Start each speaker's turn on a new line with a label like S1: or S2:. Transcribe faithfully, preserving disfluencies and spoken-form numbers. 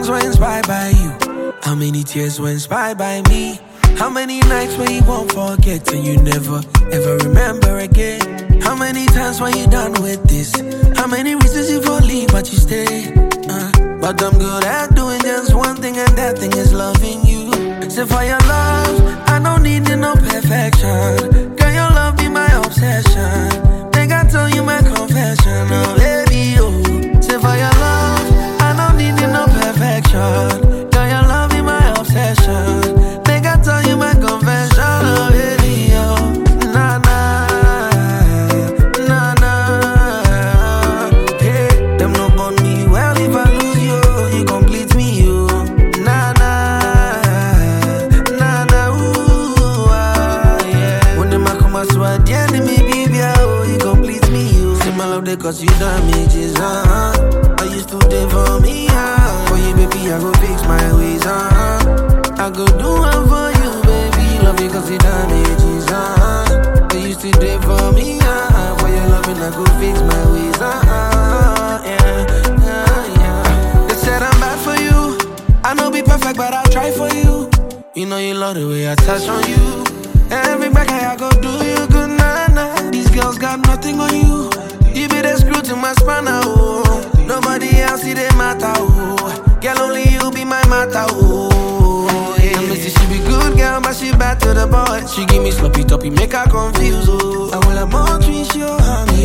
S1: songs were inspired by you? How many tears were inspired by me? How many nights when you won't forget and you never ever remember again? How many times when you done with this? How many reasons you for leave but you stay? Uh, but I'm good at doing just one thing, and that thing is loving you. So for your love, I don't need no perfection. Girl, your love be my obsession. Make I tell you my confession, oh baby, oh. So for your love, I don't need no perfection. Girl, your love be my obsession. Make I tell you my confession, oh baby, oh. Nah, nah, nah, nah. Hey, them no born me well if I lose you, you complete me, you. Nah, nah, nah, nah, ooh, ah, yeah. When them a come a sweat, yeah, they me baby, oh, you complete me, you. Say my love, they cause you damages, uh-huh. I used to day for me, uh. For you, baby, I go fix my ways, uh-huh. I go do one for you, baby. Love you cause it damages, uh-huh. They used to do for me, uh-huh. For your loving, I go fix my ways, uh-huh. Yeah, yeah, yeah. They said I'm bad for you. I know be perfect, but I'll try for you. You know you love the way I touch on you. Every back I go do you good, nah, nah. These girls got nothing on you. You be the screw to my spanner, oh. Nobody else see they matter, oh. Girl, only you be my matter, oh. Yeah. And Missy, she be good girl, but she bad to the boy. She give me sloppy toppy, make her confused, oh. I will have more trees, you, honey.